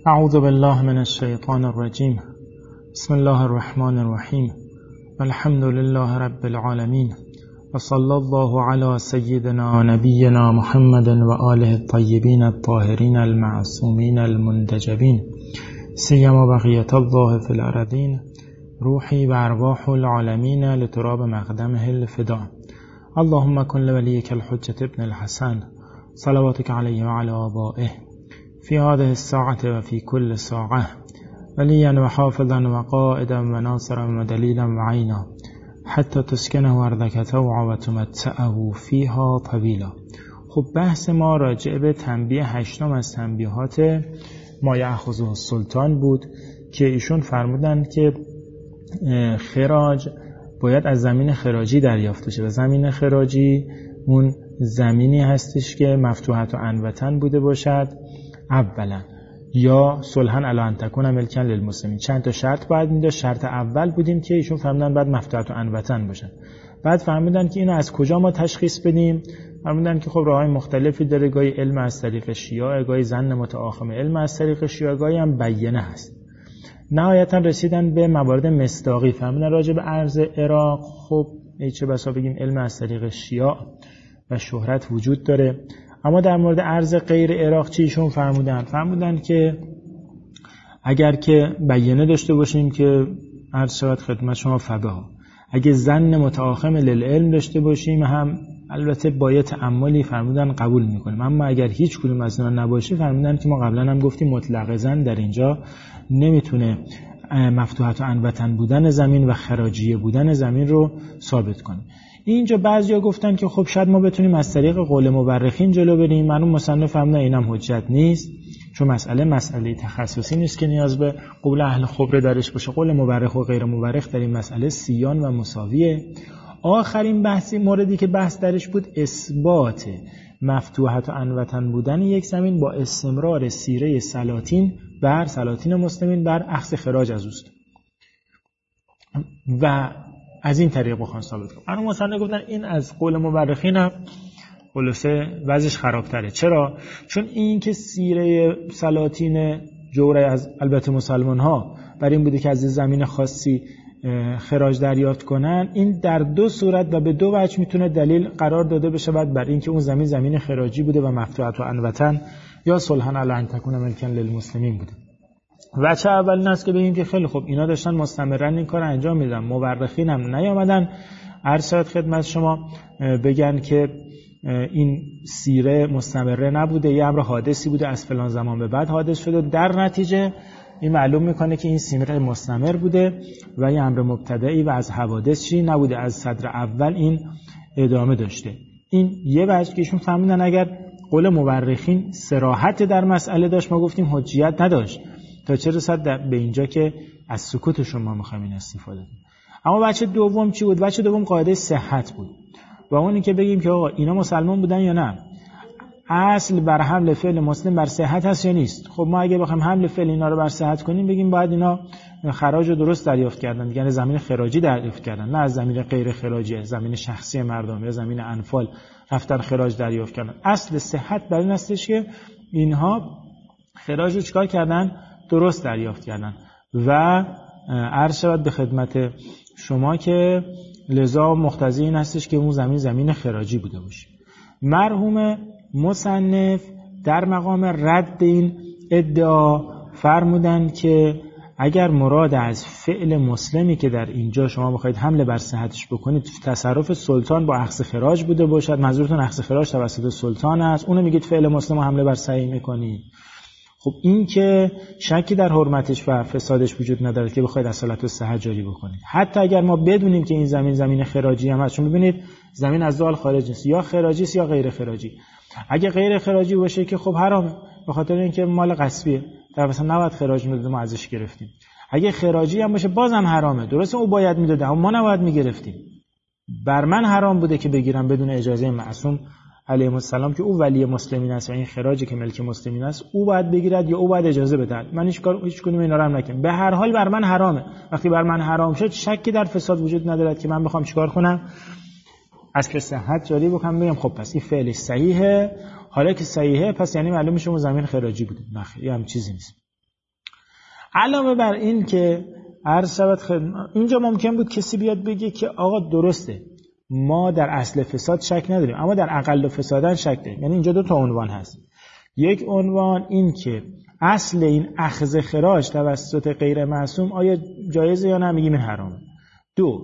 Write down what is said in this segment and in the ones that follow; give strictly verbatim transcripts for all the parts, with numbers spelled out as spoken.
اعوذ بالله من الشیطان الرجیم. بسم الله الرحمن الرحیم. الحمد لله رب العالمین و صلی الله علی سیدنا نبینا محمد و آله الطیبین الطاهرین المعصومین المنتجبین سیما بقیة الله فی الارضین روحی و ارواح العالمین لتراب مقدمه الفدا. اللهم کن لولیک الحجة ابن الحسن صلواتك علیه و علی آبائه فی هذه الساعة و فی کل ساعة ولیا و حافظا و قائدا و ناصرا و دلیلا و عینا حتی تسکنه ارضک طوعا و تمتعه فیها طویلا. خب بحث ما راجع به تنبیه هشتم از تنبیهات ما یأخذه السلطان بود که ایشون فرمودند که خراج باید از زمین خراجی دریافت بشه و زمین خراجی اون زمینی هستش که مفتوحة عنوة بوده باشد اولا، یا صلحا علی ان تکون ملکا للمسلمین. چند تا شرط باید میده. شرط اول بودیم که ایشون فهمیدن بعد مفتوحة عنوة باشن. بعد فهمیدن که اینو از کجا ما تشخیص بدیم. فهمیدن که خب راههای مختلفی داره، گاهی علم از طریق شیعه، گاهی ظن متآخم علم از طریق شیعه، گاهی هم بیینه هست. نهایتا رسیدن به موارد مصداقی. فهمیدن راجع به ارض عراق خب چه بسا بگیم علم از طریق شیعه و شهرت وجود داره. اما در مورد ارض غیر عراق چیشون فرمودن؟ فرمودن که اگر که بیانه داشته باشیم که عرض شود خدمت شما فبها، اگه ظن متآخم للعلم داشته باشیم هم البته با یه تأملی فرمودن قبول میکنیم. اما اگر هیچ کدوم از اینا نباشه فرمودن که ما قبلا هم گفتیم مطلق ظن در اینجا نمیتونه مفتوحة عنوة بودن زمین و خراجیه بودن زمین رو ثابت کنه. اینجا بعضیا گفتن که خب شاید ما بتونیم از طریق قول مورخین جلو بریم. من اون مصنف فهمیدن اینم حجت نیست، چون مسئله مسئله تخصصی نیست که نیاز به قول اهل خبره درش باشه. قول مورخ و غیر مورخ در این مسئله سیان و مساویه. آخرین بحثی موردی که بحث درش بود اثبات مفتوحة عنوة بودن یک زمین با استمرار سیره سلاطین بر سلاطین مسلمین بر اخذ خراج از اوست و از این طریق بخوان ثابت کنن. اون مثلا گفتن این از قول مورخین هم خلاصه وضعش خرابتره. چرا؟ چون این که سیره سلاطین جوره از البته مسلمان ها بر این بوده که از زمین خاصی خراج دریافت کنن، این در دو صورت و به دو وجه میتونه دلیل قرار داده بشه بعد بر این که اون زمین زمین خراجی بوده و مفتوحة عنوة یا صلحا علی ان تکون ملکا للمسلمین بوده. وجه اول این است که بگیم که خیلی خوب اینا داشتن مستمرا این کار انجام میدن، مورخین هم نیامدن عرض شد خدمت شما بگن که این سیره مستمره نبوده، یه امر حادثی بوده از فلان زمان به بعد حادث شده. در نتیجه این معلوم میکنه که این سیره مستمر بوده و یه امر مبتدئی و از حوادث چی نبوده، از صدر اول این ادامه داشته. این یه وجه که ایشون فهمیدن اگر قول مورخین صراحت در مسئله داشت ما گفتیم حجیت نداشت، تا چه رسد به اینجا که از سکوتشون ما میخوایم این استفاده کنیم. اما بچه دوم چی بود؟ بچه دوم قاعده صحت بود و اونی که بگیم که آقا اینا مسلمان بودن یا نه، اصل بر حمل فعل مسلم بر صحت هست یا نیست. خب ما اگه بخوایم حمل فعل اینا رو بر صحت کنیم بگیم باید اینا خراج رو درست دریافت کردن، یعنی زمین خراجی دریافت کردن، نه از زمین غیر خراجی، زمین شخصی مردم یا زمین انفال رفتن خراج دریافت کردن. اصل صحت بر این هستش که اینها خراج رو چیکار کردن؟ درست دریافت کردن و عرض شود به خدمت شما که لذا مقتضی این هستش که اون زمین زمین خراجی بوده باشه. مرحوم مصنف در مقام رد این ادعا فرمودن که اگر مراد از فعل مسلمی که در اینجا شما بخواید حمله بر صحتش بکنید تصرف سلطان با اخذ خراج بوده باشد، منظورتون اخذ خراج توسط سلطان است، اونو میگید فعل مسلم حمله بر صحیح میکنید. خب این که شکی در حرمتش و فسادش وجود نداره که بخواید اصالت و صحت جاری بکنید. حتی اگر ما بدونیم که این زمین زمین خراجی هم هست، چون ببینید زمین از دو حال خارج نیست، یا خراجی است یا غیر خراجی. اگه غیر خراجی باشه که خب حرامه، به خاطر اینکه مال غصبیه، در مثلا نباید خراج میداده ما ازش گرفتیم. اگه خراجی هم باشه بازم حرامه، درسته او باید میداده اما ما نباید میگرفتیم. بر من حرام بوده که بگیرم بدون اجازه معصوم علیه السلام که او ولی مسلمین است و این خراجی که ملک مسلمین است او باید بگیرد یا او باید اجازه بده. من هیچ کار هیچ کدوم اینا رو هم نکنم. به هر حال بر من حرامه. وقتی بر من حرام شد شکی در فساد وجود ندارد که من بخوام چیکار کنم؟ از که صحت جاری بکنم بگم خب پس این فعلش صحیحه. حالا که صحیحه پس یعنی معلوم میشه اون زمین خراجی بوده. نه، یه هم چیزی نیست. علاوه بر این که عرض شود خدمت، اینجا ممکن بود کسی بیاد بگه که آقا درسته ما در اصل فساد شک نداریم اما در اقل فسادن شک داریم. یعنی اینجا دو تا عنوان هست. یک عنوان این که اصل این اخذ خراج توسط غیر معصوم آیا جایزه یا نه، میگیم این حرامه. دو،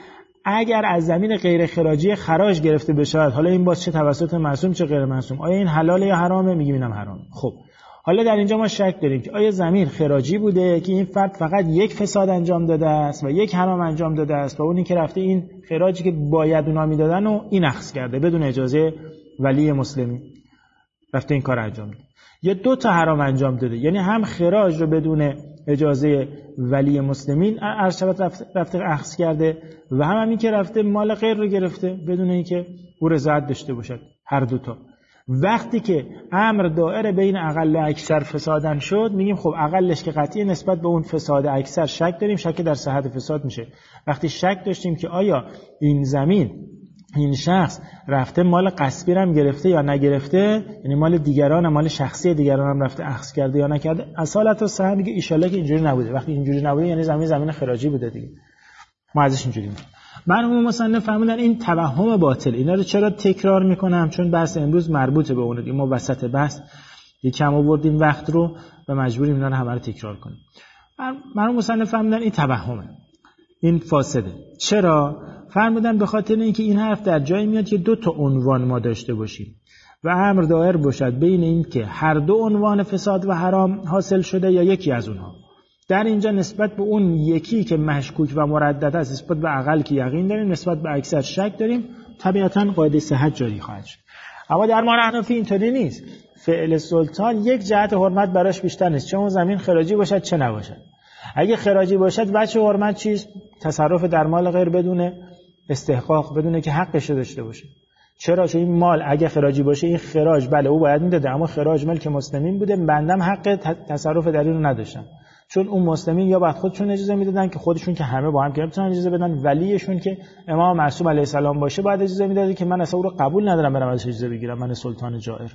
اگر از زمین غیر خراجی خراج گرفته بشه، حالا این باز چه توسط معصوم چه غیر معصوم، آیا این حلاله یا حرامه، میگیم اینم حرامه. خب حالا در اینجا ما شک داریم که آیا زمین خراجی بوده که این فرد فقط یک فساد انجام داده است و یک حرام انجام داده است و اونی که رفته این خراجی که باید اونا میدادن و این اخذ کرده بدون اجازه ولی مسلمی رفته این کار انجام داده، یا دو تا حرام انجام داده، یعنی هم خراج رو بدون اجازه ولی مسلمین ارشبت رفته, رفته اخذ کرده و هم همین که رفته مال غیر رو گرفته بدون اینکه او رضایت داشته باشد. هر دوتا وقتی که امر دائره بین اقل و اکثر فسادن شد، میگیم خب اقلش که قطعی نسبت به اون فساد اکثر شک داریم، شک در صحت فساد میشه. وقتی شک داشتیم که آیا این زمین این شخص رفته مال غصبی هم گرفته یا نگرفته، یعنی مال دیگران مال شخصی دیگران هم رفته اخذ کرده یا نکرده، اصالت صحت میگه ایشالله که اینجوری نبوده. وقتی اینجوری نبوده یعنی زمین زمین خراجی بوده دیگه، ما ازش اینجوری میگیم. مرحوم مصنف فرمودن این توهم باطل. اینا رو چرا تکرار میکنم؟ چون بحث امروز مربوطه به اونه. ما وسط بحث یکم آوردیم وقت رو و مجبوریم اینا رو همه رو تکرار کنیم. مرحوم مصنف فرمودن این توهمه، این فاسده. چرا؟ فرمودن به خاطر اینکه این حرف در جایی میاد که دو تا عنوان ما داشته باشیم و امر دایر باشد بین این که هر دو عنوان فساد و حرام حاصل شده یا یکی از اونها. در اینجا نسبت به اون یکی که مشکوک و مردد است، نسبت به اقل که یقین داریم، نسبت به اکثر شک داریم، طبیعتاً قاعده صحت جاری خواهد شد. اما در ما حنفی اینطوری نیست. فعل سلطان یک جهت حرمت براش بیشتر نیست، چه اون زمین خراجی باشد چه نباشد. اگه خراجی باشد وجه حرمت چیست؟ تصرف در مال غیر بدون استحقاق، بدون که حقش داشته باشه. چرا؟ چون این مال اگه خراجی باشه این خراج بله او باید میداده، اما خراج ملک مسلمین بوده، بندم حق تصرف در این رو نداشتن، چون اون مسلمین یا بعد خودشون اجازه میدادن که خودشون که همه با هم که نمیتونن اجازه بدن، ولیشون که امام معصوم علیه السلام باشه باید اجازه میداده که من اصلا او رو قبول ندارم برام ازش اجازه بگیرم، من سلطان جائر.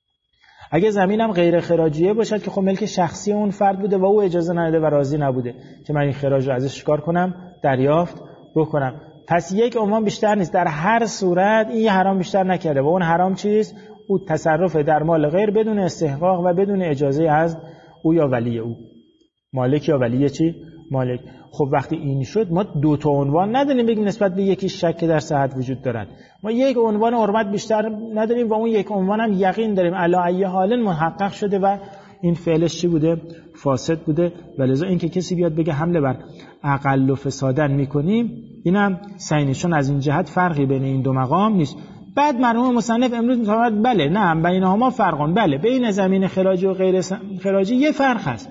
اگه زمینم غیر خراجیه باشد که خب ملک شخصی اون فرد بوده و او اجازه نداده و راضی نبوده که من این خراج رو ازش کار کنم، دریافت بکنم، پس یک عنوان بیشتر نیست. در هر صورت این حرام بیشتر نکرده و اون حرام چیست؟ او تصرف در مال غیر بدون استحقاق و بدون اجازه از او یا ولی او، مالک یا ولی چی؟ مالک. خب وقتی این شد ما دو تا عنوان نداریم بگیم نسبت به یکی شک در صحت وجود دارد، ما یک عنوان حرمت بیشتر نداریم و اون یک عنوان هم یقین داریم علی ای حال محقق شده و این فعلش چی بوده؟ فاسد بوده. ولذا این که کسی بیاد بگه حمله بر اقل و فسادن میکنیم، اینم سینشون از این جهت فرقی بین این دو مقام نیست. بعد مرحوم مصنف امروز میفرماید بله نه بینهما فرقان، بله بین زمین خراجی و غیر خراجی یه فرق هست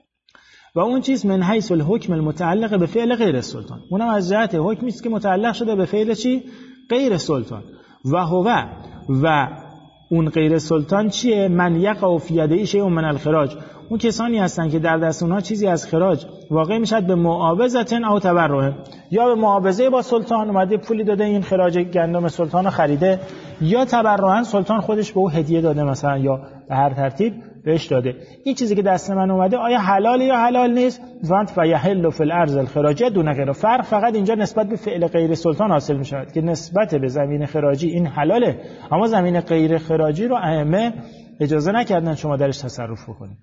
و اون چیز من حیث الحکم المتعلق به فعل غیر سلطان، اونم از جهت حکمی است که متعلق شده به فعل چی؟ غیر سلطان. و هو و اون غیر سلطان چیه؟ من یقع فی یده شیء من الخراج، اون کسانی هستن که در دست اونها چیزی از خراج واقع میشد به معاوضه او تبرع، یا به معاوضه با سلطان اومده پولی داده این خراج گندم سلطان رو خریده، یا تبرعا سلطان خودش به او هدیه داده مثلا یا به هر ترتیب بهش داده. این چیزی که دست من اومده آیا حلال یا حلال نیست؟ فانت فیحل فی الارض الخراج دون غیر. فرق فقط اینجا نسبت به فعل غیر سلطان حاصل می شود که نسبت به زمین خراجی این حلاله، اما زمین غیر خراجی رو ائمه اجازه نکردن شما درش تصرف بکنید.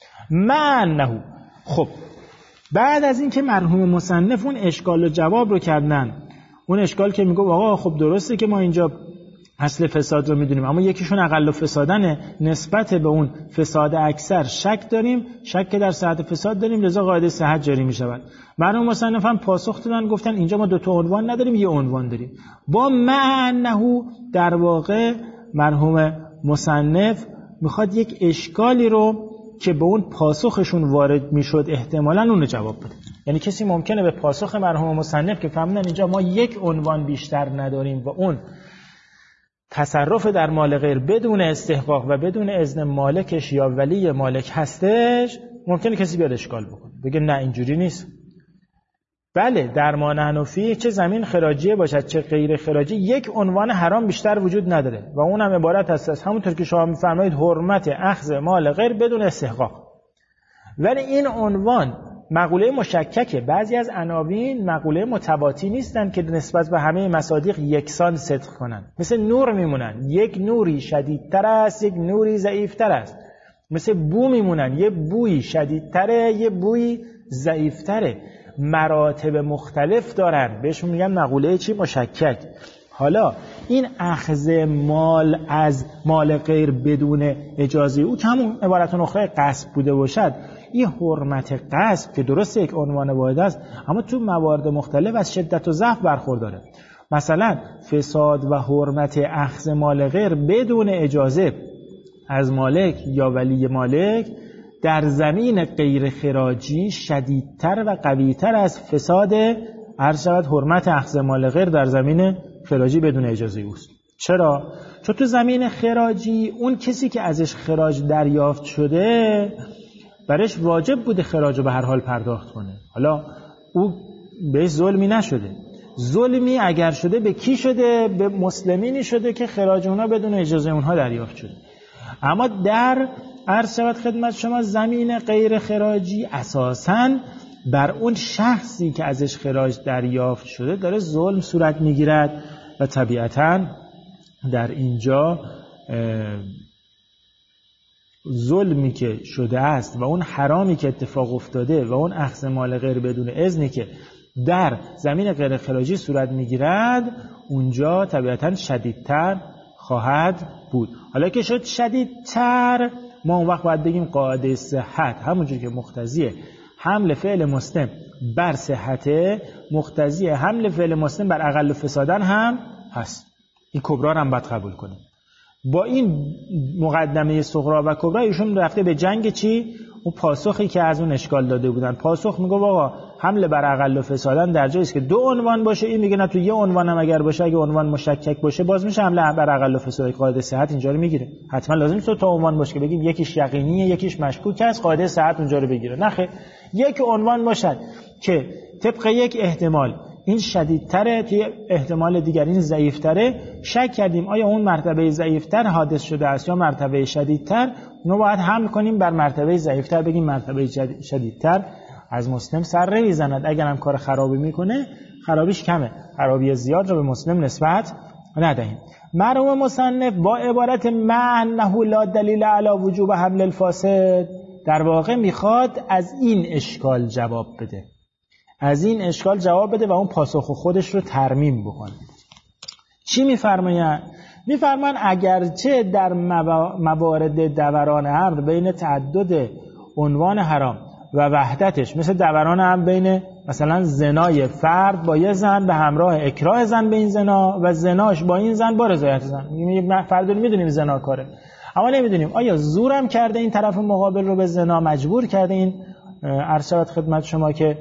معنه. خب بعد از این که مرحوم مصنف اون اشکال و جواب رو کردن، اون اشکال که میگه آقا خب درسته که ما اینجا اصل فساد رو میدونیم اما یکیشون اقل فسادنه، نسبت به اون فساد اکثر شک داریم، شک در صحت فساد داریم، لذا قاعده صحت جاری میشود. مرحوم مصنف هم پاسخ دادن گفتن اینجا ما دو تا عنوان نداریم، یه عنوان داریم. با معنه در واقع مرحوم مصنف میخواد یک اشکالی رو که به اون پاسخشون وارد میشد احتمالاً اون جواب بده. یعنی کسی ممکنه به پاسخ مرحوم مصنف که فهمیدن اینجا ما یک عنوان بیشتر نداریم و اون تصرف در مال غیر بدون استحقاق و بدون اذن مالکش یا ولی مالک هستش، ممکنه کسی بیاد اشکال بکنه بگه نه اینجوری نیست. بله در ما حنفی چه زمین خراجیه باشد چه غیر خراجی یک عنوان حرام بیشتر وجود نداره و اونم عبارت است از همونطور که شما میفرمایید حرمت اخذ مال غیر بدون استحقاق. ولی این عنوان مقوله مشککه. بعضی از عناوین مقوله متباطی نیستن که نسبت به همه مصادیق یکسان صدق کنن. مثل نور میمونن، یک نوری شدیدتر است، یک نوری ضعیفتر است. مثل بو میمونن، یه بویی شدیدتره، یه بویی ضعیفتره. مراتب مختلف دارن، بهشون میگن مقوله چی؟ مشکک. حالا این اخذ مال از مال غیر بدون اجازه او که همون عبارت اخرى غصب بوده باشد، این حرمت غصب که درست یک عنوان واحد است اما تو موارد مختلف از شدت و ضعف برخورداره. مثلا فساد و حرمت اخذ مال غیر بدون اجازه از مالک یا ولی مالک در زمین غیر خراجی شدیدتر و قویتر از فساد عرض شود حرمت اخذ مال غیر در زمین خراجی بدون اجازه اوست. چرا؟ چون تو زمین خراجی اون کسی که ازش خراج دریافت شده برش واجب بوده خراج رو به هر حال پرداخت کنه. حالا او بهش ظلمی نشده. ظلمی اگر شده به کی شده؟ به مسلمینی شده که خراج اونها بدون اجازه اونها دریافت شده. اما در عرض شود خدمت شما زمین غیر خراجی اساساً بر اون شخصی که ازش خراج دریافت شده داره ظلم صورت میگیرد و طبیعتاً در اینجا ظلمی که شده است و اون حرامی که اتفاق افتاده و اون اخذ مال غیر بدون اذنی که در زمین غیر خراجی صورت میگیرد اونجا طبیعتاً شدیدتر خواهد بود. حالا که شد شدیدتر، ما اون وقت باید بگیم قاعده صحت همونجور که مقتضیه حمل فعل مسلم بر صحته، مقتضی حمل فعل مسلم بر اقل فسادن هم هست. این کبرا رو هم باید قبول کنیم. با این مقدمه صغرا و کبرا ایشون رفته به جنگ چی؟ اون پاسخی که از اون اشکال داده بودن. پاسخ میگه آقا حمل بر اقل فسادن در جایی است که دو عنوان باشه. این میگه نه، تو یه عنوان هم اگر باشه، اگه عنوان مشکک باشه باز میشه حمله بر اقل فساد. قاعده صحت اینجا رو میگیره. حتما لازم نیست تا عنوان باشه که بگیم یکیش یقینیه یکیش مشکوک است، قاعده صحت اونجا رو بگیره. نه خیر، یک عنوان باشد که طبق یک احتمال این شدیدتره، توی احتمال دیگر این ضعیفتره، شک کردیم آیا اون مرتبه ضعیفتر حادث شده است یا مرتبه شدیدتر، اونو باید حمل کنیم بر مرتبه ضعیفتر، بگیم مرتبه شدیدتر از مسلم سر میزند. اگر هم کار خرابی میکنه خرابیش کمه، خرابی زیاد رو به مسلم نسبت ندهیم. مرحوم مصنف با عبارت مع انه لا دلیل علی وجوب حمل الفاسد در واقع میخواد از این اشکال جواب بده، از این اشکال جواب بده و اون پاسخ خودش رو ترمیم بکنه. چی میفرماین؟ میفرمان اگرچه در موارد دوران امر بین تعدد عنوان حرام و وحدتش، مثل دوران امر بین مثلا زنای فرد با یه زن به همراه اکراه زن به این زنا و زناش با این زن با رضایت زن، فرد رو میدونیم زناکاره اما نمیدونیم آیا زورم کرده این طرف مقابل رو به زنا، مجبور کرده این عرض شود خدمت شما که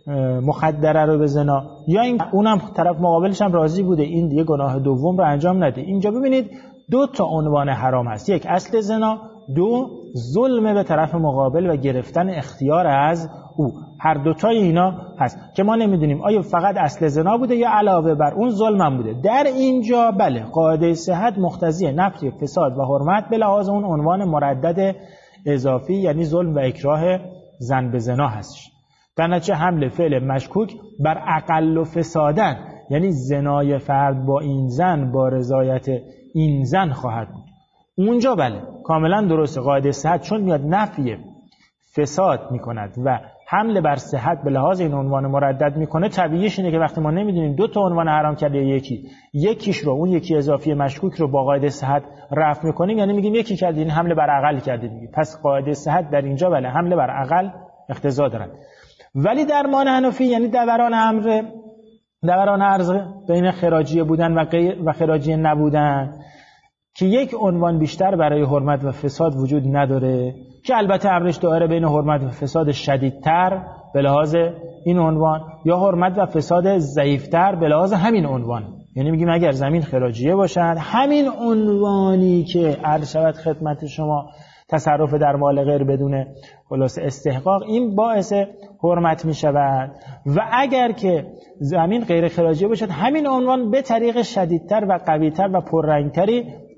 مخدره رو به زنا، یا این اونم طرف مقابلش هم راضی بوده این دیگه گناه دوم رو انجام نده. اینجا ببینید دو تا عنوان حرام هست، یک اصل زنا، دو ظلم به طرف مقابل و گرفتن اختیار از او. هر دوتای اینا هست که ما نمیدونیم آیا فقط اصل زنا بوده یا علاوه بر اون ظلم هم بوده. در اینجا بله قاعده صحت مقتضی نفی فساد و حرمت به لحاظ اون عنوان مردد اضافی یعنی ظلم و اکراه زن به زنا هستش. در نتیجه حمل فعل مشکوک بر اقل و فسادن یعنی زنای فرد با این زن با رضایت این زن خواهد بود. اونجا بله کاملا درسته قاعده صحت چون میاد نفی فساد میکند و حمله بر صحت به لحاظ این عنوان مردد میکنه، طبیعیش اینه که وقتی ما نمیدونیم دو تا عنوان حرام کرده یکی یکیش رو اون یکی اضافی مشکوک رو با قاعده صحت رفع میکنیم، یعنی میگیم یکی کرده این حمله بر اقل کرده دیگه. پس قاعده صحت در اینجا بله حمله بر اقل اقتضا دارد. ولی در مان حنفی یعنی دوران امر دوران عرض بین خراجی بودن و غیر و خراجی نبودن که یک عنوان بیشتر برای حرمت و فساد وجود نداره که البته امرش دائره بین حرمت و فساد شدیدتر به لحاظ این عنوان یا حرمت و فساد ضعیفتر به لحاظ همین عنوان. یعنی میگیم اگر زمین خراجیه باشد همین عنوانی که عرض شود خدمت شما تصرف در مال غیر بدون خلاصه استحقاق این باعث حرمت می شود و اگر که زمین غیر خراجی باشد همین عنوان به طریق شدیدتر و قویتر و پررنگتری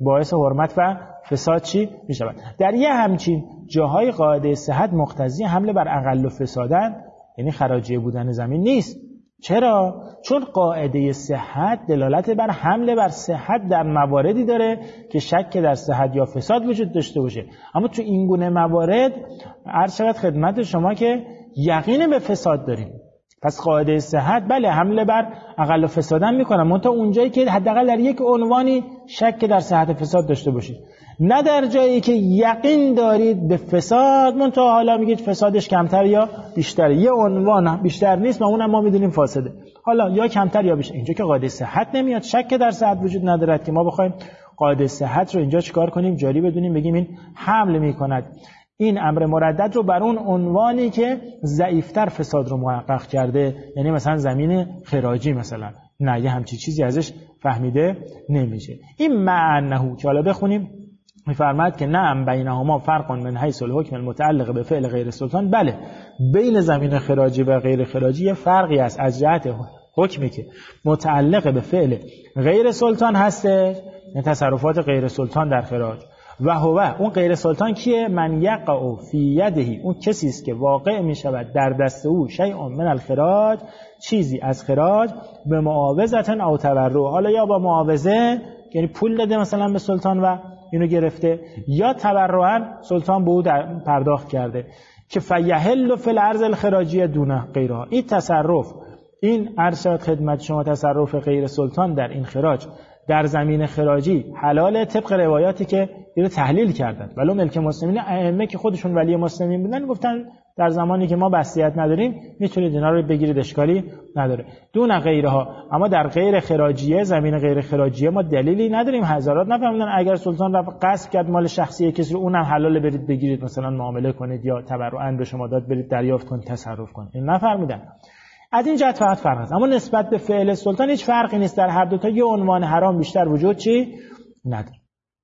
باعث حرمت و فساد چی می شود. در یه همچین جاهای قاعده صحت مقتضی حمله بر اقل فسادن، یعنی خراجی بودن زمین نیست. چرا؟ چون قاعده صحت دلالت بر حمله بر صحت در مواردی داره که شک در صحت یا فساد وجود داشته باشه. اما تو این گونه موارد عرض شود خدمت شما که یقین به فساد داریم. پس قاعده صحت بله حمله بر اقل فسادن میکنه، منتها اونجایی که حداقل در یک عنوانی شک در صحت فساد داشته باشید، نه در جایی که یقین دارید به فساد منتها حالا میگید فسادش کمتر یا بیشتره. یه عنوان بیشتر نیست و اونم ما میدونیم فاسده، حالا یا کمتر یا بیشتر. اینجا که قاعده صحت نمیاد، شک در صحت وجود ندارد که ما بخوایم قاعده صحت رو اینجا چیکار کنیم؟ جاری بدونیم، بگیم این حمل میکند این امر مردد رو بر اون عنوانی که ضعیفتر فساد رو محقق کرده، یعنی مثلا زمین خراجی مثلا. نه، یه همچی چیزی ازش فهمیده نمیشه. این معنه که حالا بخونیم میفرماد که نعم بینهما فرق من حیث الحکم المتعلق به فعل غیر سلطان. بله بین زمین خراجی و غیر خراجی یه فرقی است از جهت حکمی که متعلق به فعل غیر سلطان هسته، یعنی تصرفات غیر سلطان در خراج. و هو اون غیر سلطان کیه؟ من یقع فی یده، اون کسی است که واقع می شود در دست او شیء من الخراج، چیزی از خراج، به معاوضه او تبرع، حالا یا با معاوضه یعنی پول داده مثلا به سلطان و اینو گرفته، یا تبرعا سلطان به او پرداخت کرده، که فیحل فی الارض الخراجیه دونه غیرها. این تصرف، این عرض شد خدمت شما، تصرف غیر سلطان در این خراج در زمین خراجی حلاله طبق روایاتی که اینو تحلیل کردن. ولو ملک مسلمین، ائمه که خودشون ولی مسلمین بودن گفتن در زمانی که ما بسیت نداریم میتونید اینا رو بگیرید، اشکالی نداره، دون غیرها. اما در غیر خراجیه، زمین غیر خراجیه ما دلیلی نداریم. هزارات نفهمیدن اگر سلطان رفت غصب کرد مال شخصی کسی رو، اونم حلاله برید بگیرید مثلا معامله کنید، یا تبرعاً به شما داد برید دریافت کنید تصرف کنید. این نفهمیدن. از این جهت فقط فرق است. اما نسبت به فعل سلطان هیچ فرقی نیست. در هر دو تا یه عنوان حرام بیشتر وجود چی نداره.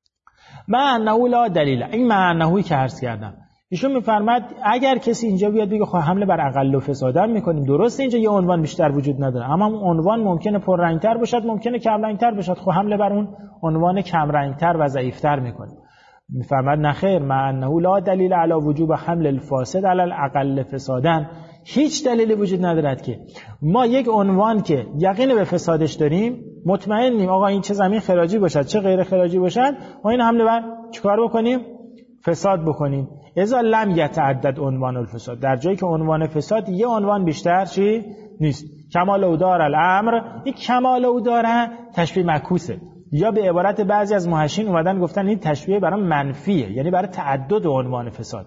معنه لا دلیل، این معنه‌ای که عرض کردم. ایشون میفرماد اگر کسی اینجا بیاد بگه خب حمله بر اقل و فسادن میکنیم، درسته اینجا یه عنوان بیشتر وجود نداره، اما اون عنوان ممکنه پررنگتر باشد، ممکنه کم رنگتر باشد، خب حمله بر اون عنوان کم رنگتر و ضعیفتر میکنیم. میفرماد نخیر، معنه لا دلیل علی وجوب حمل الفاسد علی الاقل فسادن، هیچ دلیلی وجود ندارد که ما یک عنوان که یقین به فسادش داریم، مطمئنیم آقا این چه زمین خراجی باشد چه غیر خراجی باشد، ما این حمله بر چیکار بکنیم؟ فساد بکنیم. اذا لم یتعدد عنوان الفساد، در جایی که عنوان فساد یه عنوان بیشتر چی نیست. کمال او دار الامر، این کمال او داره تشبیه معکوسه، یا به عبارت بعضی از محشین اومدن گفتن این تشبیه برای منفیه، یعنی برای تعدد عنوان فساد،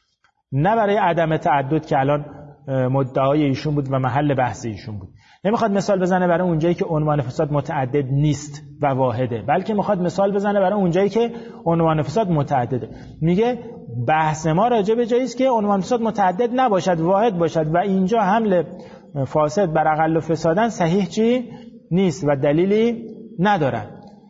نه برای عدم تعدد که الان مدعای ایشون بود و محل بحث ایشون بود. نمیخواد مثال بزنه برای اونجایی که عنوان فساد متعدد نیست و واحده، بلکه میخواد مثال بزنه برای اونجایی که عنوان فساد متعدده. میگه بحث ما راجع به جایی است که عنوان فساد متعدد نباشد، واحد باشد، و اینجا حمل فاسد بر اقل فسادن صحیح چی نیست و دلیلی ندارد.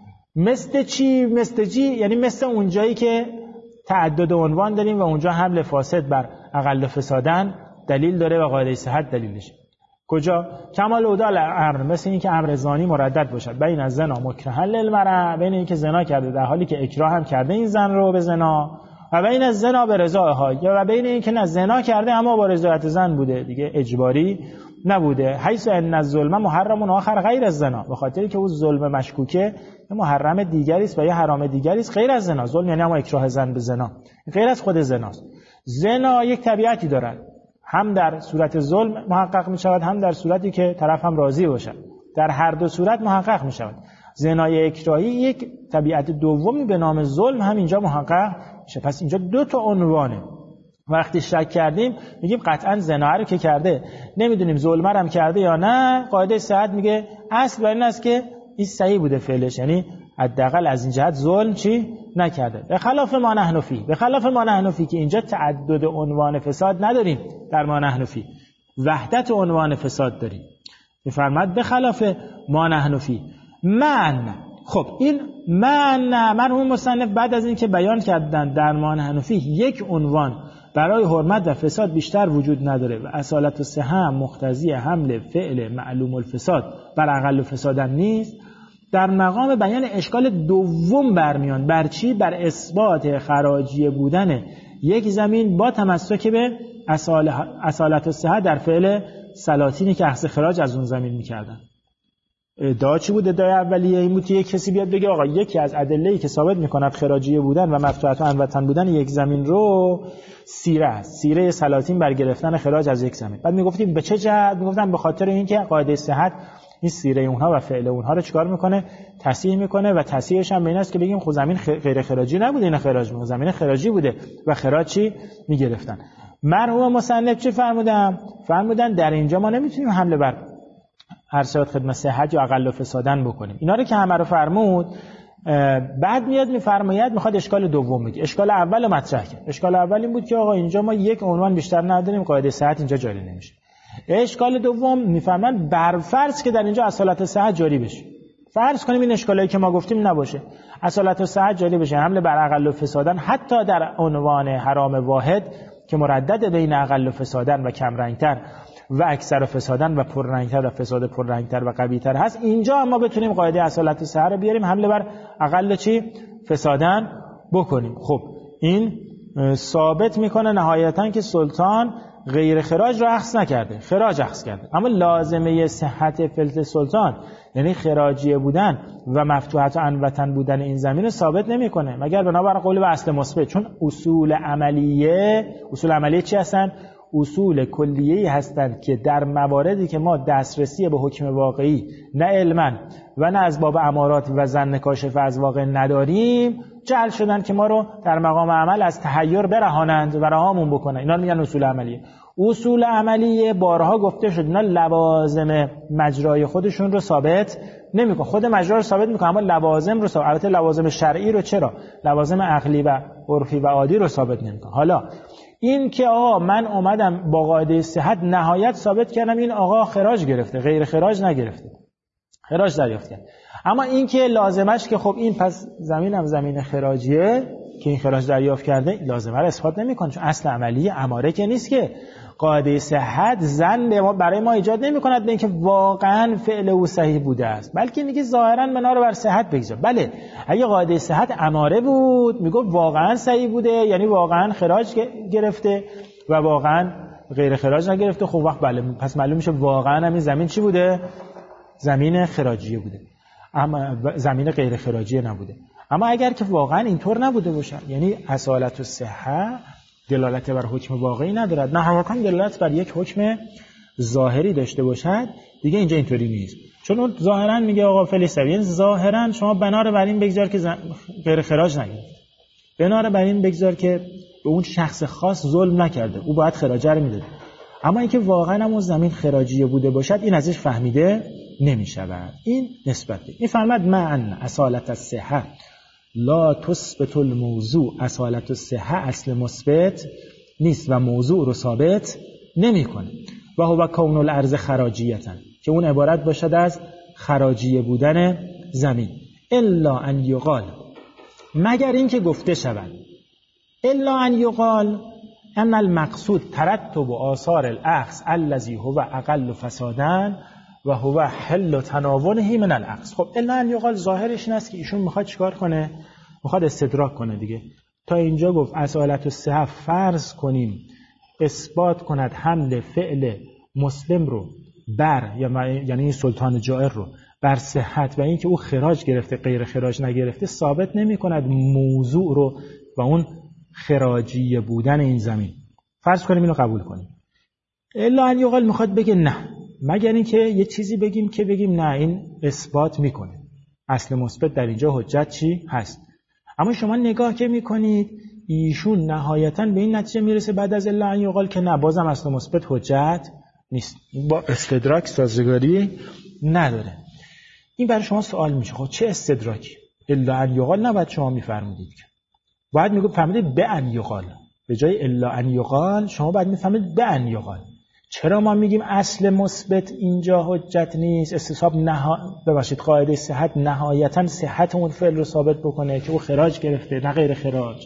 مثل چی؟ مثل چی؟ یعنی مثل اونجایی که تعدد عنوان داریم و اونجا حمل فاسد بر اقل فسادن دلیل داره و قاعده صحت دلیلش. کجا؟ کمال اودال امر، مثل این که امر زانی مردد باشد بین از زنا مکرها للمرأة، بین این که زنا کرده در حالی که اکراه هم کرده این زن رو به زنا، و بین از زنا به رضاها، یا بین این که نه زنا کرده اما با رضایت زن بوده، دیگه اجباری نبوده. حیث ان الظلم محرم آخر غیر از زنا، به خاطری که اون ظلم مشکوکه محرم دیگری است و یه حرام دیگری است غیر از زنا. ظلم یعنی هم اکراه زن به زنا، غیر از خود زناست. زنا یک طبیعتی دارد، هم در صورت ظلم محقق می شود، هم در صورتی که طرف هم راضی باشد. در هر دو صورت محقق می شود. زنای اکراهی یک طبیعت دومی به نام ظلم هم اینجا محقق میشه. پس اینجا دو تا عنوانه. وقتی شک کردیم میگیم قطعا زنا رو که کرده، نمیدونیم ظلم هم کرده یا نه. قاعده صحت میگه اصل بر این است که این صحیح بوده فعلش، یعنی حداقل از این جهت ظلم چی نکرده. به خلاف ما نحن فی، به خلاف ما نحن فی که اینجا تعدد عنوان فساد نداریم، در ما نحن فی وحدت عنوان فساد داریم. میفرماد به خلاف ما نحن فی من. خب این من مرحوم مصنف بعد از این که بیان کردن در ما نحن فی یک عنوان برای حرمت و فساد بیشتر وجود نداره و اصالت الصحه مقتضی حمل فعل معلوم الفساد بر اقل فسادن نیست، در مقام بیان اشکال دوم برمیان. بر چی؟ بر اثبات خراجی بودن یک زمین با تمسک به اصالت الصحت در فعل سلاطینی که اخذ خراج از اون زمین میکردن. ادعا چی بود؟ ادعای اولیه این بود که یک کسی بیاد بگه آقا یکی از ادله‌ای که ثابت میکند خراجی بودن و مفتوحات عن وطن بودن یک زمین رو سیره است، سیره سلاطین بر گرفتن خراج از یک زمین. بعد میگفتیم به چه جهت؟ میگفتن به خاطر اینکه قاعده صحت این سیره اونها و فعل اونها رو چیکار میکنه؟ تصحیح میکنه و تصحیحش هم بین است که بگیم خب زمین غیر خراجی نبوده، این خراج میکنه، زمین خراجی بوده و خراج چی میگرفتن. مرحوم مصنف چی فرمودن؟ فرمودن در اینجا ما نمیتونیم حمله بر ارشاد خدمت صحت یا اقل فسادن بکنیم. اینا رو که همه رو فرمود، بعد میاد میفرماید میخواد اشکال دوم بگه. اشکال اول رو مطرح کرد. اشکال اول این بود که آقا اینجا ما یک عنوان بیشتر نداریم، قاعده صحت اینجا جاری نمیشه. اشکال دوم میفرمان بر فرض که در اینجا اصالت صحت جاری بشه، فرض کنیم این اشکالی که ما گفتیم نباشه، اصالت صحت جاری بشه، حمله بر اقل فسادن حتی در عنوان حرام واحد که مردد بین اقل فسادن و کم رنگتر و اکثر فسادن و پررنگتر و فساد پررنگتر و قویتر هست، اینجا اما بتونیم قاعده اصالت صحت رو بیاریم، حمله بر اقل چی فسادن بکنیم. خب این ثابت میکنه نهایتا که سلطان غیر خراج رو اخذ نکرده، خراج اخذ کرده، اما لازمه صحت فلت سلطان یعنی خراجی بودن و مفتوحات عن وطن بودن این زمین رو ثابت نمیکنه مگر بنابر قول و اصل مثبت. چون اصول عملیه، اصول عملیه چی هستن؟ اصول کلیه‌ای هستند که در مواردی که ما دسترسی به حکم واقعی نه علما و نه از باب امارات و ظن کاشف از واقع نداریم، جعل شدن که ما رو در مقام عمل از تحیر برهانند و رهامون بکنن. اینا رو میگن اصول عملیه. اصول عملیه بارها گفته شد اینا لوازم مجرای خودشون رو ثابت نمیکنه، خود مجرا رو ثابت میکنه اما لوازم رو ثابت، البته لوازم شرعی رو چرا؟ لوازم عقلی و عرفی و عادی رو ثابت نمیکنه. حالا این که آقا من اومدم با قاعده صحت نهایت ثابت کردم این آقا خراج گرفته، غیر خراج نگرفته، خراج دریافت کرد، اما این که لازمش که خب این پس زمینم زمین خراجیه که این خراج دریافت کرده، لازمه رو اثبات نمیکنه، چون اصل عملی اماره که نیست که قاعده صحت ظن ما برای ما ایجاد نمیکند به اینکه واقعا فعل او صحیح بوده است، بلکه میگه ظاهرا بنا رو بر صحت بگذار. بله اگه قاعده صحت اماره بود میگه واقعا صحیح بوده، یعنی واقعا خراج گرفته و واقعا غیر خراج نگرفته، خب وقت بله پس معلوم میشه واقعا همین زمین چی بوده؟ زمین خراجیه بوده، اما زمین غیر خراجیه نبوده. اما اگر که واقعا اینطور نبوده باشه، یعنی اصالت الصحه دلالت بر حکم واقعی ندارد، نهایتا دلالت بر یک حکم ظاهری داشته باشد، دیگه اینجا اینطوری نیست. چون اون ظاهرا میگه آقا فعل سوی، ظاهرا شما بنا رو بر این بگذار که زن... غیر خراج نگرفت، بنا رو بر این بگذار که به اون شخص خاص ظلم نکرده، او باید خراج رو میداد. اما اینکه واقعا اون زمین خراجیه بوده باشد این ازش فهمیده نمیشود. این نسبت این فرمود معن اصالت الصحه لا تثبت الموضوع، اصالت الصحه اصل مثبت نیست و موضوع رو ثابت نمیکنه. و هو کون الارض خراجیتا، که اون عبارت باشد از خراجیه بودن زمین. الا ان یقال، مگر این که گفته شود، الا ان یقال ان المقصود ترتب آثار الاخذ الذي هو اقل فسادا و هو حل تناوله من الاخذ. خب الا ان یقال ظاهرش این است که ایشون میخواد چیکار کنه؟ میخواد استدراک کنه دیگه. تا اینجا گفت اصالت الصحه فرض کنیم اثبات کند حمل فعل مسلم رو بر، یعنی سلطان جائر رو بر صحت و اینکه او خراج گرفته غیر خراج نگرفته ثابت نمی کند موضوع رو و اون خراجی بودن این زمین. فرض کنیم اینو قبول کنیم. الا ان یقال میخواد بگه نه، مگر اینکه یه چیزی بگیم که بگیم نه این اثبات میکنه، اصل مثبت در اینجا حجت چی هست. اما شما نگاه که میکنید ایشون نهایتاً به این نتیجه میرسه بعد از الا ان یقال که نه بازم اصل مثبت حجت نیست، با استدراک سازگاری نداره. این برای شما سوال میشه خب چه استدراکی؟ الا ان یقال نباید شما میفرمودید که باید میگه فهمیدید به ان یقال، به جای الا ان یقال شما باید میفهمید به ان یقال. چرا ما میگیم اصل مثبت اینجا حجت نیست؟ استصحاب نها ببخشید قاعده صحت نهایتا صحت اون فعل رو ثابت بکنه که او خراج گرفته نه غیر خراج،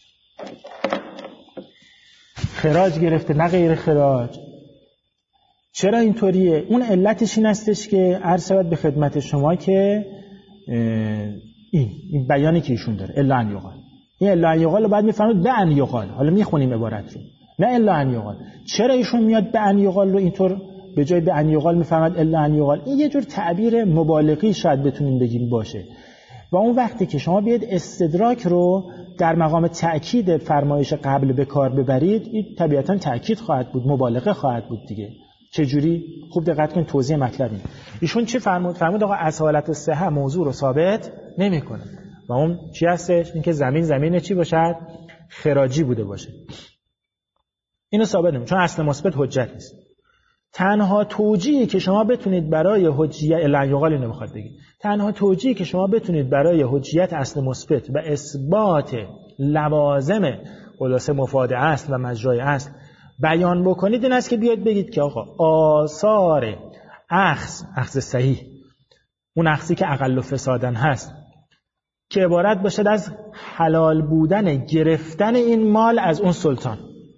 خراج گرفته نه غیر خراج. چرا اینطوریه؟ اون علتش این هستش که عرض شود به خدمت شما که این این بیانی که ایشون داره الا ان یقال، این الا ان یقال رو بعد میفهمید به ان یقال. حالا میخونیم عبارت رو، نه الا ان یقال. چرا ایشون میاد به ان یقال رو اینطور به جای به ان یقال میفهمد الا ان یقال؟ این یه جور تعبیر مبالغی شاید بتونیم بگیم باشه. و اون وقتی که شما بیاید استدراک رو در مقام تأکید فرمایش قبل به کار ببرید، این طبیعتاً تأکید خواهد بود، مبالغه خواهد بود دیگه. چه جوری؟ خوب دقت کنید توضیح مطلب این. ایشون چی فرمود؟ فرمود آقا اصالت الصحه موضوع رو ثابت نمیکنه. و اون چی هستش؟ اینکه زمین زمین چی باشد؟ خراجی بوده باشه. اینو ثابت نمیکنه چون اصل مثبت حجت نیست. تنها توجیهی که شما بتونید برای حجیت الا یقال اینو میخواد بگه، تنها توجیهی که شما بتونید برای حجیت اصل مثبت و اثبات لوازم خلاصه مفاد اصل و مجرای اصل بیان بکنید این است که بیاید بگید که آقا آثار اخذ اخذ صحیح، اون اخذی که اقل فسادن هست، که عبارت باشد از حلال بودن گرفتن این مال از اون سلطان،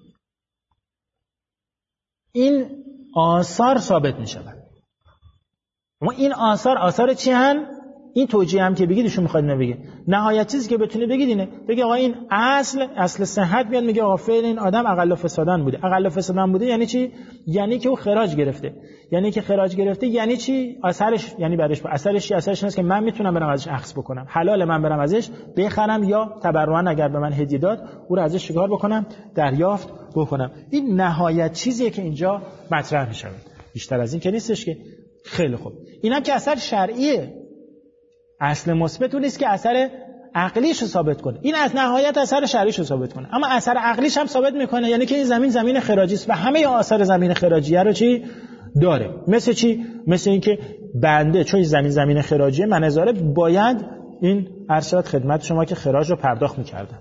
این آثار ثابت می شود. اما این آثار آثار چی هن؟ این توجیه هم که بگید ایشون میخواد اینو بگه. نهایت چیزی که بتونید بگید اینه، بگید آقا این اصل اصل صحت میاد میگه آقا فعل این آدم اقل فسادن بوده. اقل فسادن بوده یعنی چی؟ یعنی که او خراج گرفته. یعنی که خراج گرفته یعنی چی؟ اثرش یعنی بعدش اثرش چی؟ اثرش اینه که من میتونم برم ازش اخذ بکنم، حلال من برم ازش بخرم یا تبرعا اگر به من هدیه داد او رو ازش شکار بکنم، دریافت بکنم. این نهایت چیزیه که اینجا مطرح میشه. بیشتر از این که نیستش که. خیلی خوب. اینم که اثر شرعیه. اصل مثبت اون نیست که اثر عقلیش رو ثابت کنه، این از نهایت اثر شرعیش رو ثابت کنه، اما اثر عقلیش هم ثابت میکنه، یعنی که این زمین زمین خراجی است و همه آثار زمین خراجیه رو چی داره. مثل چی؟ مثل اینکه بنده چون زمین زمین خراجیه من ازاره باید این ارشاد خدمت شما که خراج رو پرداخت میکردم.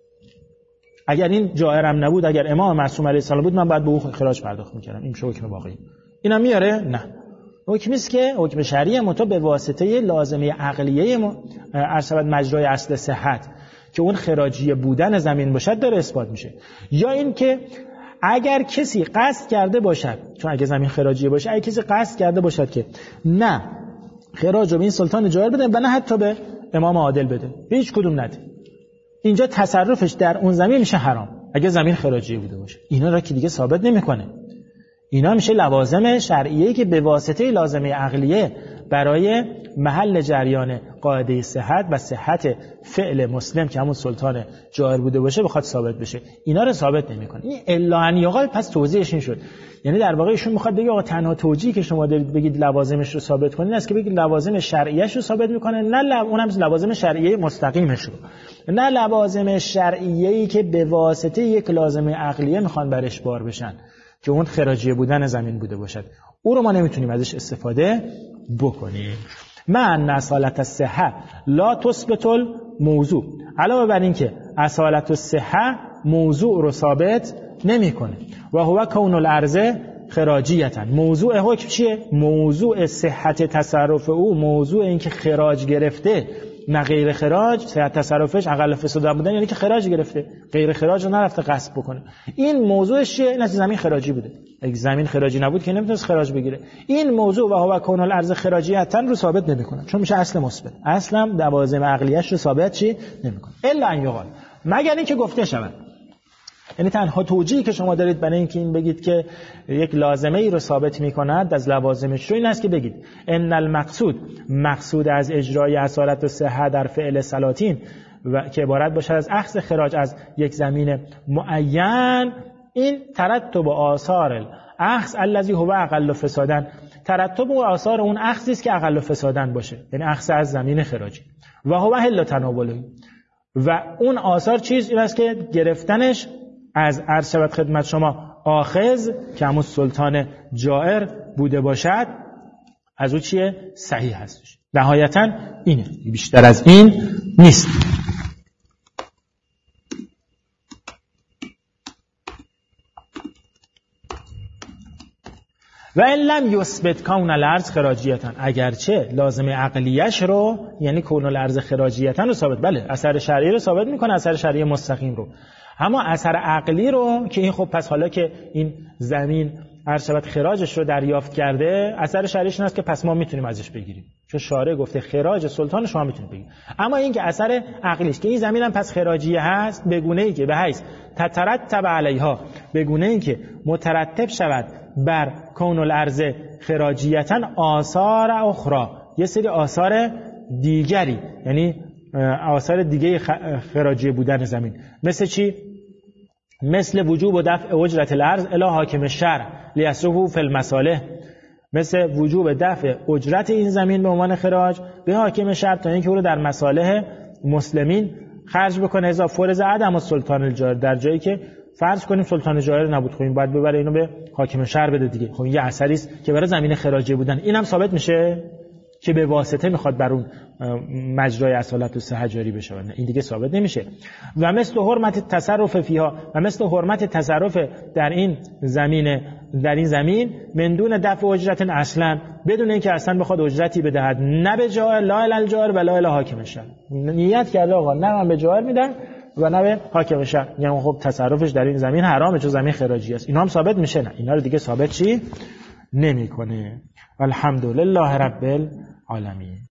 اگر این جائرم نبود، اگر امام معصوم علیه السلام بود، من باید به او خراج پرداخت میکردم. این میشه حکم واقعی. اینم میاره؟ نه. حکمی است که حکم شرعی متا به واسطه لازمه عقلیه ارشاد مجرای اصل صحت که اون خراجی بودن زمین باشد داره اثبات میشه. یا این که اگر کسی قصد کرده باشد، چون اگه زمین خراجی باشه، اگه کسی قصد کرده باشد که نه خراج رو به این سلطان جائر بده و نه حتی به امام عادل بده، به هیچ کدوم نده، اینجا تصرفش در اون زمین میشه حرام اگه زمین خراجی بوده باشه. اینا را که دیگه ثابت نمیکنه. اینا میشه لوازم شرعیه‌ای که به واسطه لازمه عقلیه برای محل جریان قاعده صحت و صحت فعل مسلم که همون سلطان جائر بوده باشه بخواد ثابت بشه. اینا رو ثابت نمیکنه. این الا ان یقال پس توضیحش این شد. یعنی در واقع ایشون میخواد بگه آقا تنها توجیهی که شما دارید بگید لوازمش رو ثابت کنین است که بگید لوازم شرعیه‌اش رو ثابت میکنه، نه لب... اونم لوازم شرعیه مستقیمش رو، نه لوازم شرعیه‌ای که به واسطه یک لازمه عقلیه میخوان برش بار بشن که اون خراجی بودن زمین بوده باشد. او رو ما نمیتونیم ازش استفاده بکنیم. من اصالت الصحه لا تثبت الموضوع، علاوه بر این که اصالت الصحه موضوع رو ثابت نمیکنه. و هو کون الارض خراجیتا، موضوع حکم چیه؟ موضوع صحت تصرف او، موضوع این که خراج گرفته نه غیر خراج، صحت تصرفش اقل فساد بودن یعنی که خراج گرفته، غیر خراج رو نرفته غصب بکنه. این موضوعش چیه؟ این زمین خراجی بوده. اگه زمین خراجی نبود که نمیتونست خراج بگیره. این موضوع و هو کون الارض خراجیتا رو ثابت نمیکنه چون میشه اصل مثبت. اصلا لوازم عقلیش رو ثابت چی نمیکنه الا ان یقال، مگر اینکه گفته شود. یعنی تنها توجیهی که شما دارید برای اینکه این بگید که یک لازمه ای رو ثابت می‌کند از لوازمش رو این است که بگید ان المقصود، مقصود از اجرای اصالت الصحه در فعل سلاطین و که عبارت باشد از اخذ خراج از یک زمین معین، این ترتب آثار اخذ الذی هو اقل فسادن، ترتب و آثار اون اخذی است که اقل فسادن باشه، یعنی اخذ از زمین خراجی. و هو حل تناوله، و اون آثار چیز این است که گرفتنش از عرض شود خدمت شما آخذ که همون سلطان جائر بوده باشد از او چیه؟ صحیح هستش. نهایتا اینه، بیشتر از این نیست. و ان لم یثبت کون الارض خراجیتا، اگرچه لازم عقلیش رو یعنی کون الارض خراجیتا رو ثابت، بله اثر شرعی رو ثابت میکنه، اثر شرعی مستقیم رو، اما اثر عقلی رو که این خب پس حالا که این زمین عرض شود خراجش رو دریافت کرده، اثر شرعیش این است که پس ما میتونیم ازش بگیریم، چون شارع گفته خراج سلطان شما میتونید بگیرید. اما این که اثر عقلیش که این زمین هم پس خراجیه هست، به گونه‌ای که به حیث تترتب علیها، به گونه‌ای که مترتب شود بر کون الارض خراجیتن آثار اخرى، یه سری آثار دیگری، یعنی آثار دیگه خراجیه بودن زمین. مثل چی؟ مثل وجوب و دفع اجرت الارض الی حاکم الشرع لیصرفه فی المصالح، مثل وجوب دفع اجرت این زمین به عنوان خراج به حاکم شرع تا اینکه او رو در مصالح مسلمین خرج بکنه. اذا فرض عدم السلطان الجائر، در جایی که فرض کنیم سلطان جائر نبود، خب این باید ببره اینو به حاکم شرع بده دیگه. خب یه اثری است که برای زمین خراجی بودن، اینم ثابت میشه که به واسطه میخواد بر اون مجرای اصالت و صحه جاری بشه، نه این دیگه ثابت نمیشه. و مثل حرمت تصرف فیها، و مثل حرمت تصرف در این زمین، در این زمین من دون دفع اجرت اصلا، بدون اینکه اصلا بخواد اجرتی بدهد، نه به جائر لا الی الجائر و لا الی حاکم الشرع. نیت کرده آقا نه من به جائر میدم و نه به حاکم شرع، یعنی خب تصرفش در این زمین حرامه چون زمین خراجی است. اینا هم ثابت میشه؟ نه اینا رو دیگه ثابت چی نمیکنه. الحمدلله رب العالمین.